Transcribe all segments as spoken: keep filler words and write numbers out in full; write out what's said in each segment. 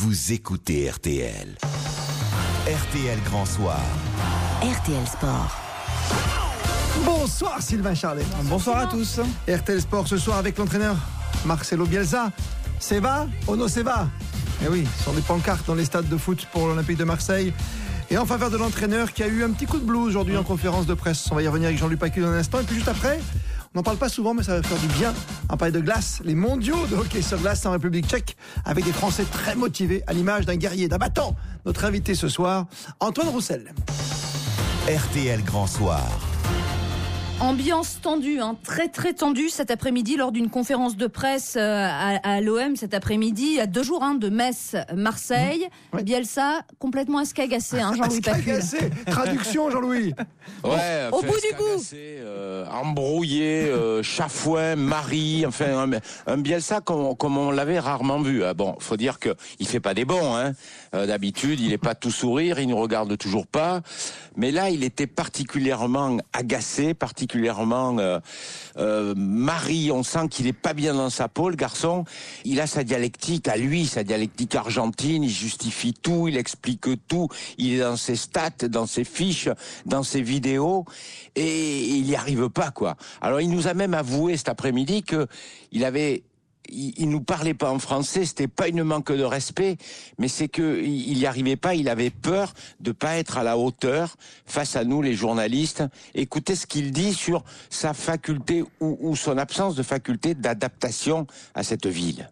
vous écoutez R T L. R T L Grand Soir. R T L Sport. Bonsoir Sylvain Charlet. Bonsoir à tous. R T L Sport ce soir avec l'entraîneur Marcelo Bielsa. C'est va ou non c'est va? Eh oui, sur des pancartes dans les stades de foot pour l'Olympique de Marseille. Et en faveur de l'entraîneur qui a eu un petit coup de blues aujourd'hui en conférence de presse. On va y revenir avec Jean-Louis Pacul dans un instant. Et puis juste après, on n'en parle pas souvent, mais ça va faire du bien. On parle de glace, les mondiaux de hockey sur glace en République tchèque, avec des Français très motivés, à l'image d'un guerrier, d'un battant. Notre invité ce soir, Antoine Roussel. R T L Grand Soir. Ambiance tendue, hein, très très tendue cet après-midi lors d'une conférence de presse euh, à, à l'O M cet après-midi, il y a deux jours hein, de Metz-Marseille. Mmh. Ouais. Bielsa complètement escagacé, hein, Jean-Louis Pacul. Traduction, Jean-Louis. Ouais, au bout du bout. Euh, embrouillé, euh, chafouin, mari, enfin un, un Bielsa comme, comme on l'avait rarement vu. Hein. Bon, faut dire que il fait pas des bons. Hein. Euh, d'habitude, il est pas tout sourire, il nous regarde toujours pas. Mais là, il était particulièrement agacé, particulièrement particulièrement euh, euh, Marie, on sent qu'il est pas bien dans sa peau, le garçon. Il a sa dialectique à lui, sa dialectique argentine, il justifie tout, il explique tout, il est dans ses stats, dans ses fiches, dans ses vidéos, et il y arrive pas, quoi. Alors il nous a même avoué cet après-midi que il avait Il, il nous parlait pas en français, c'était pas une manque de respect, mais c'est que il y arrivait pas, il avait peur de pas être à la hauteur face à nous les journalistes. Écoutez ce qu'il dit sur sa faculté ou, ou son absence de faculté d'adaptation à cette ville.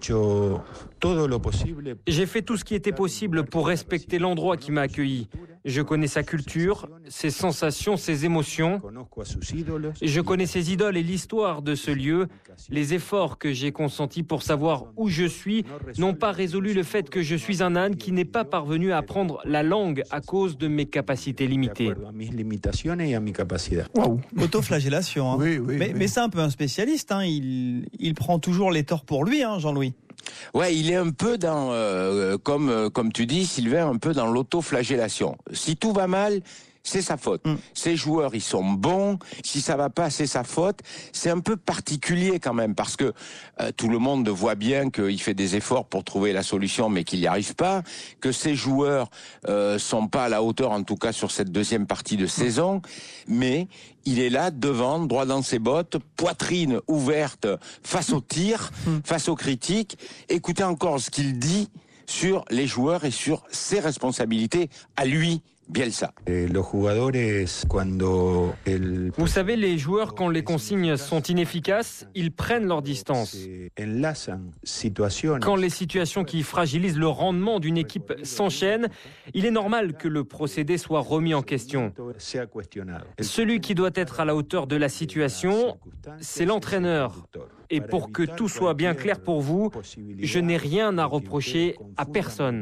J'ai fait tout ce qui était possible pour respecter l'endroit qui m'a accueilli. Je connais sa culture, ses sensations, ses émotions. Je connais ses idoles et l'histoire de ce lieu. Les efforts que j'ai consentis pour savoir où je suis n'ont pas résolu le fait que je suis un âne qui n'est pas parvenu à apprendre la langue à cause de mes capacités limitées. Wow. Autoflagellation. Hein. Oui, oui, mais, oui. mais c'est un peu un spécialiste. Hein. Il, il prend toujours les torts pour lui, hein, Jean-Louis. Ouais, il est un peu dans, euh, comme euh, comme tu dis, Sylvain, un peu dans l'autoflagellation. Si tout va mal, c'est sa faute. Mm. Ces joueurs, ils sont bons. Si ça va pas, c'est sa faute. C'est un peu particulier quand même parce que euh, tout le monde voit bien qu'il fait des efforts pour trouver la solution, mais qu'il n'y arrive pas. Que ces joueurs euh, sont pas à la hauteur, en tout cas sur cette deuxième partie de saison. Mais il est là, devant, droit dans ses bottes, poitrine ouverte face aux tirs, mm. face aux critiques. Écoutez encore ce qu'il dit sur les joueurs et sur ses responsabilités à lui. Bielsa. Vous savez, les joueurs, quand les consignes sont inefficaces, ils prennent leur distance. Quand les situations qui fragilisent le rendement d'une équipe s'enchaînent, il est normal que le procédé soit remis en question. Celui qui doit être à la hauteur de la situation, c'est l'entraîneur. Et pour que tout soit bien clair pour vous, je n'ai rien à reprocher à personne.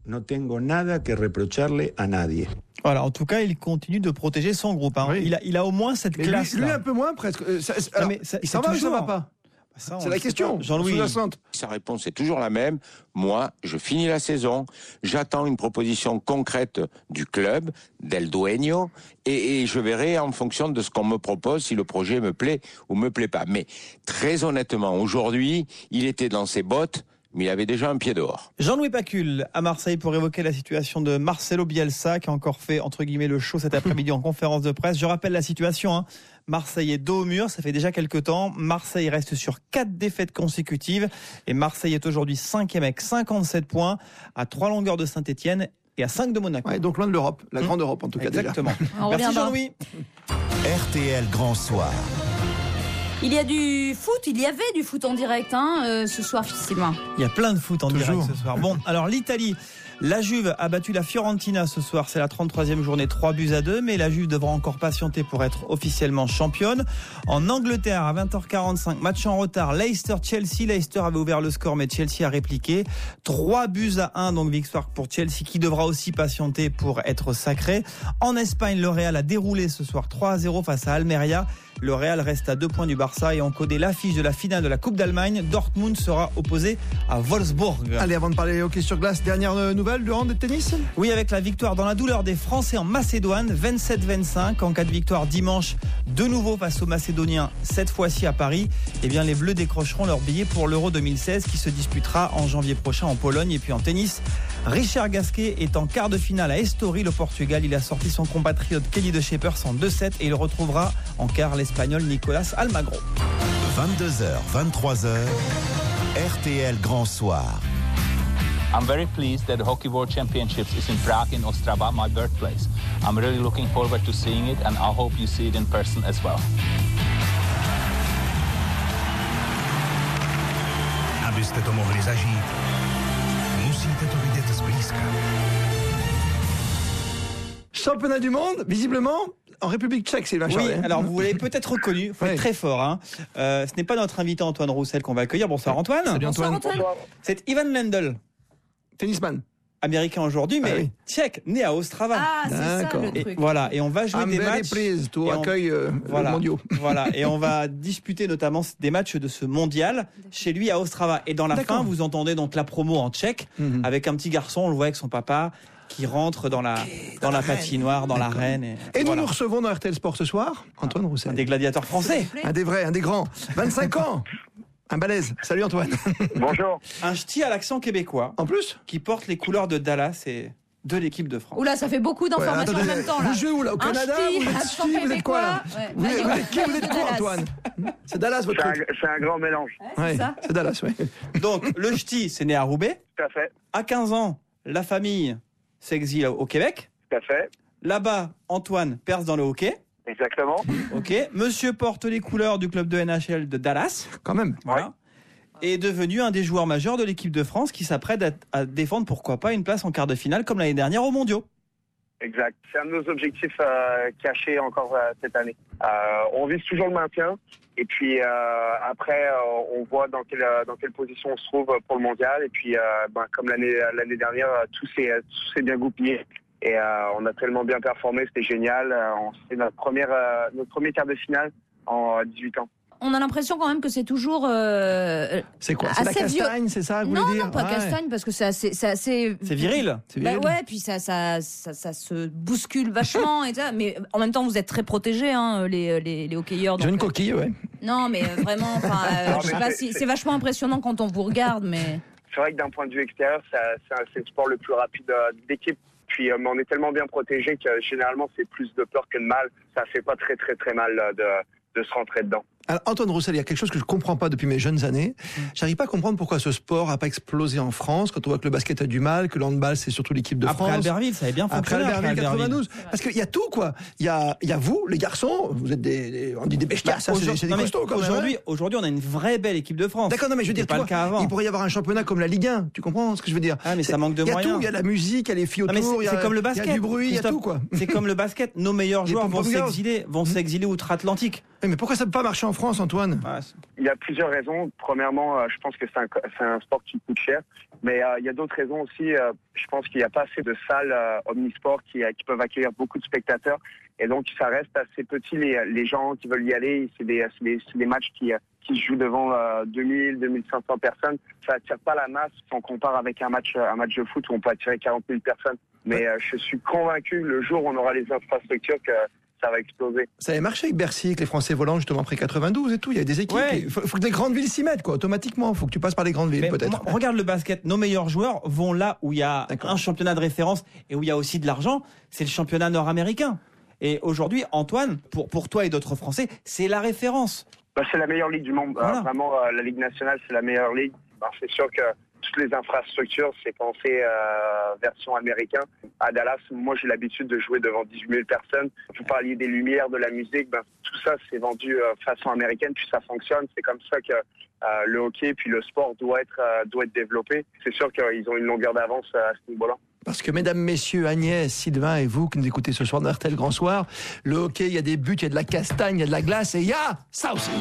Voilà, en tout cas, il continue de protéger son groupe. Hein. Oui. Il, a, il a au moins cette mais classe. Lui, lui un peu moins presque. Euh, ça, alors, mais ça, ça va ou ça va pas? Ça, c'est la question, Jean-Louis. Sa réponse est toujours la même. Moi, je finis la saison, j'attends une proposition concrète du club, del dueño, et, et je verrai en fonction de ce qu'on me propose si le projet me plaît ou me plaît pas. Mais très honnêtement, aujourd'hui, il était dans ses bottes, mais il avait déjà un pied dehors. Jean-Louis Pacul à Marseille pour évoquer la situation de Marcelo Bielsa qui a encore fait entre guillemets le show cet après-midi en conférence de presse. Je rappelle la situation, hein. Marseille est dos au mur, ça fait déjà quelques temps. Marseille reste sur quatre défaites consécutives et Marseille est aujourd'hui cinquième avec cinquante-sept points à trois longueurs de Saint-Etienne et à cinq de Monaco. Ouais, donc loin de l'Europe, la mmh. grande Europe en tout cas. Exactement. Déjà. Merci Jean-Louis. R T L Grand Soir. Il y a du foot, il y avait du foot en direct hein, euh, ce soir, Sylvain. Il y a plein de foot en Toujours. direct ce soir. Bon, alors l'Italie, la Juve a battu la Fiorentina ce soir, c'est la trente-troisième journée, trois buts à deux, mais la Juve devra encore patienter pour être officiellement championne. En Angleterre, à vingt heures quarante-cinq, match en retard, Leicester-Chelsea. Leicester avait ouvert le score, mais Chelsea a répliqué. trois buts à un, donc victoire pour Chelsea, qui devra aussi patienter pour être sacré. En Espagne, le Real a déroulé ce soir trois à zéro face à Almeria. Le Real reste à deux points du Barça. Barça et on connaît l'affiche de la finale de la Coupe d'Allemagne. Dortmund sera opposé à Wolfsburg. Allez, avant de parler hockey sur glace, dernière nouvelle du hand et de tennis. Oui, avec la victoire dans la douleur des Français en Macédoine, vingt-sept vingt-cinq. En cas de victoire dimanche, de nouveau face aux Macédoniens, cette fois-ci à Paris, eh bien les Bleus décrocheront leur billet pour l'Euro deux mille seize qui se disputera en janvier prochain en Pologne. Et puis en tennis, Richard Gasquet est en quart de finale à Estoril au Portugal. Il a sorti son compatriote Kelly de Shepers en deux sept et il retrouvera en quart l'Espagnol Nicolas Almagro. vingt-deux heures, vingt-trois heures, R T L Grand Soir. I'm very pleased that the Hockey World Championships is in Prague in Ostrava, my birthplace. I'm really looking forward to seeing it and I hope you see it in person as well. Abyste to mohli zažít, musíte to vidět zblízka. Championnat du monde, visiblement, en République tchèque, Sylvain Oui, Charlet. alors vous l'avez peut-être reconnu, il faut Ouais. être très fort. Hein. Euh, ce n'est pas notre invité Antoine Roussel qu'on va accueillir. Bonsoir Antoine. Salut Bonsoir, Antoine. Antoine. C'est Ivan Lendl, Tennisman. américain aujourd'hui, mais Ah oui. tchèque, né à Ostrava. Ah, c'est ça D'accord. le Et truc. voilà, et on va jouer I'm des very matchs. pleased to et on- accueille euh, Voilà, le mondiaux. voilà, et on va disputer notamment des matchs de ce mondial chez lui à Ostrava. Et dans la D'accord. fin, vous entendez donc la promo en tchèque Mhm. avec un petit garçon, on le voit avec son papa, qui rentre dans la dans la patinoire, dans l'arène. Et, Et nous voilà. nous recevons dans R T L Sport ce soir, Antoine Roussel. Un des gladiateurs français. Un des vrais, un des grands. vingt-cinq ans. Un balèze. Salut Antoine. Bonjour. Un ch'ti à l'accent québécois En plus qui porte les couleurs de Dallas et de l'équipe de France. Oula, ça fait beaucoup d'informations Ouais, en attendez, même temps là. Vous jouez où là? Au Un Canada? ch'ti, Vous êtes accent ch'ti, vous êtes quoi là? québécois. Ouais, Vous êtes, vas-y, vous êtes qui? Vous êtes quoi Dallas. Antoine? C'est Dallas votre C'est un, truc? c'est un grand mélange. Ouais, Ouais, c'est ça. c'est Dallas, oui. Donc le ch'ti, c'est né à Roubaix. Tout à fait. À quinze ans, la famille s'exile au Québec. Tout à fait. Là-bas, Antoine perce dans le hockey. Exactement. Ok. Monsieur porte les couleurs du club de N H L de Dallas. Quand même. Voilà. Et est devenu un des joueurs majeurs de l'équipe de France qui s'apprête à, à défendre, pourquoi pas, une place en quart de finale comme l'année dernière aux Mondiaux. Exact. C'est un de nos objectifs euh, cachés encore euh, cette année. Euh, on vise toujours le maintien. Et puis euh, après, euh, on voit dans quelle, dans quelle position on se trouve pour le mondial. Et puis, euh, ben, comme l'année, l'année dernière, tout s'est, tout s'est bien goupillé. Et euh, on a tellement bien performé, c'était génial. Euh, on- c'est notre, première, euh, notre premier quart de finale en dix-huit ans. On a l'impression quand même que c'est toujours euh, C'est quoi? C'est la assez vieux. castagne, c'est ça que vous Non, voulez dire? non, pas Ouais. castagne, parce que c'est assez, c'est assez. C'est viril. C'est Bah viril. ouais, puis ça, ça, ça, ça se bouscule vachement et ça. Mais en même temps, vous êtes très protégés, hein, les, les, les hockeyeurs. Ils ont donc, une coquille, ouais. euh, Non, mais euh, vraiment, enfin, euh, Non, je sais mais pas c'est- si c'est vachement impressionnant quand on vous regarde, mais. C'est vrai que d'un point de vue extérieur, ça, c'est, un- c'est le sport le plus rapide euh, d'équipe. Puis euh, mais on est tellement bien protégé que généralement c'est plus de peur que de mal. Ça fait pas très très très mal euh, de, de se rentrer dedans. Alors, Antoine Roussel, il y a quelque chose que je comprends pas depuis mes jeunes années. J'arrive pas à comprendre pourquoi ce sport a pas explosé en France, quand on voit que le basket a du mal, que le handball c'est surtout l'équipe de Après France. Albertville, ça avait bien Après fonctionné. Albertville, après Albertville. quatre-vingt-douze. Parce qu'il y a tout, quoi. Il y a, il y a vous, les garçons, vous êtes des, des- on dit des bestias, Bah, ça, c'est, aujourd'hui- c'est des non, mais costauds, quand même, Aujourd'hui, hein. aujourd'hui, on a une vraie belle équipe de France. D'accord, non, mais je veux dire, C'était pas toi, le cas avant. il pourrait y avoir un championnat comme la Ligue un. Tu comprends ce que je veux dire? Ah, mais ça manque de Il y a moyens. tout, il y a la musique, il y a les filles Non, mais autour, c'est il y a, c'est comme le il y basket. a du bruit, il y a Christophe. tout, quoi. C'est comme le basket. Nos meilleurs Les joueurs vont pom-pom girls. s'exiler, vont s'exiler outre-Atlantique. Eh, Mais pourquoi ça peut pas marcher en France, Antoine? Ah, c'est- Il y a plusieurs raisons. Premièrement, euh, je pense que c'est un, c'est un sport qui coûte cher. Mais euh, il y a d'autres raisons aussi. Euh, je pense qu'il n'y a pas assez de salles euh, omnisports qui, euh, qui peuvent accueillir beaucoup de spectateurs. Et donc, ça reste assez petit. Les, les gens qui veulent y aller, c'est des, c'est des, c'est des matchs qui, euh, qui se jouent devant euh, deux mille, deux mille cinq cents personnes. Ça attire pas la masse si on compare avec un match, un match de foot où on peut attirer quarante mille personnes. Mais euh, je suis convaincu, le jour où on aura les infrastructures, que ça va exploser. Ça avait marché avec Bercy, avec les Français volants, justement, après quatre-vingt-douze et tout. Il y a des équipes. Ouais. Il faut, faut que les grandes villes s'y mettent, quoi, automatiquement. Il faut que tu passes par les grandes villes, Mais peut-être. moi, regarde le basket. Nos meilleurs joueurs vont là où il y a D'accord. un championnat de référence et où il y a aussi de l'argent. C'est le championnat nord-américain. Et aujourd'hui, Antoine, pour, pour toi et d'autres Français, c'est la référence. Bah, c'est la meilleure ligue du monde. Voilà. Euh, vraiment, euh, la Ligue nationale, c'est la meilleure ligue. Alors, c'est sûr que toutes les infrastructures, c'est pensé euh, version américain. À Dallas, moi, j'ai l'habitude de jouer devant dix-huit mille personnes. Vous parliez des lumières, de la musique. Ben, tout ça, c'est vendu euh, façon américaine, puis ça fonctionne. C'est comme ça que euh, le hockey, puis le sport doit être, euh, doit être développé. C'est sûr qu'ils ont une longueur d'avance euh, à ce niveau-là. Parce que, mesdames, messieurs, Agnès, Sylvain et vous qui nous écoutez ce soir dans R T L Grand Soir, le hockey, il y a des buts, il y a de la castagne, il y a de la glace et il y a ça aussi.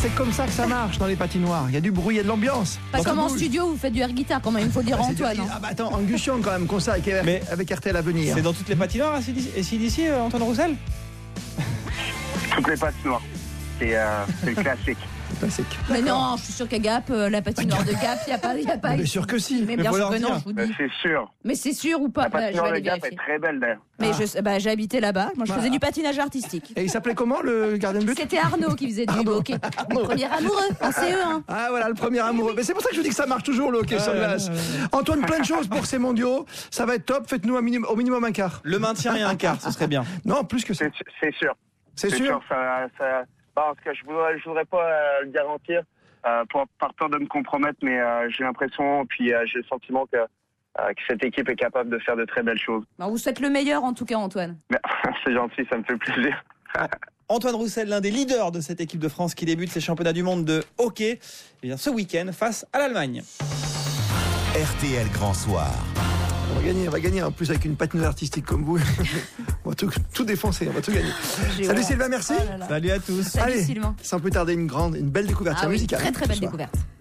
c'est comme ça que ça marche dans les patinoires. Il y a du bruit, il y a de l'ambiance. Pas Ça comme en bouge. studio où vous faites du air guitare, quand même, il faut le dire Ah, à c'est du- Antoine. hein. Ah bah attends, en Gusion quand même, comme ça, avec, Mais- avec R T L à venir. C'est dans toutes les patinoires, et si d'ici, euh, Antoine Roussel? Toutes les patinoires. C'est euh, c'est le classique. Classique. Mais non, je suis sûr qu'à Gap, euh, la patinoire de Gap, il n'y a pas. Y a pas Bien sûr que si. Mais Mais bien faut sûr leur que non, dire. je vous Ben, dis. c'est sûr. Mais c'est sûr ou pas? La Bah, je vais patinoire de aller Gap est vérifier. très belle d'ailleurs. Mais Ah. je, bah, j'ai habité là-bas. Moi, je Voilà. faisais du patinage artistique. Et il s'appelait comment le gardien de but? C'était Arnaud qui faisait du hockey. Le premier amoureux en C E un. Ah voilà, le premier amoureux. Mais c'est pour ça que je vous dis que ça marche toujours le hockey sur ouais, glace. ouais, ouais. Antoine, plein de choses pour ces mondiaux. Ça va être top. Faites-nous un minimum, au minimum un quart. Le maintien et un quart, ce serait bien. Non, plus que ça. C'est c'est sûr. C'est sûr. ça, ça, parce que je voudrais, je voudrais pas euh, le garantir euh, pour, par peur de me compromettre, mais euh, j'ai l'impression, puis euh, j'ai le sentiment que, euh, que cette équipe est capable de faire de très belles choses. Bah, vous souhaite le meilleur en tout cas, Antoine. Mais, c'est gentil, ça me fait plaisir. Antoine Roussel, l'un des leaders de cette équipe de France qui débute ses championnats du monde de hockey, eh bien, ce week-end face à l'Allemagne. R T L Grand Soir. On va gagner, on va gagner en plus avec une patineuse artistique comme vous. On va tout, tout défoncer, on va tout gagner. J'ai Salut honte. Sylvain, merci. Oh là là. Salut à tous. Salut Allez, Sylvain. sans plus tarder, une grande, une belle découverte Ah oui, musicale. très très belle ce soir. découverte.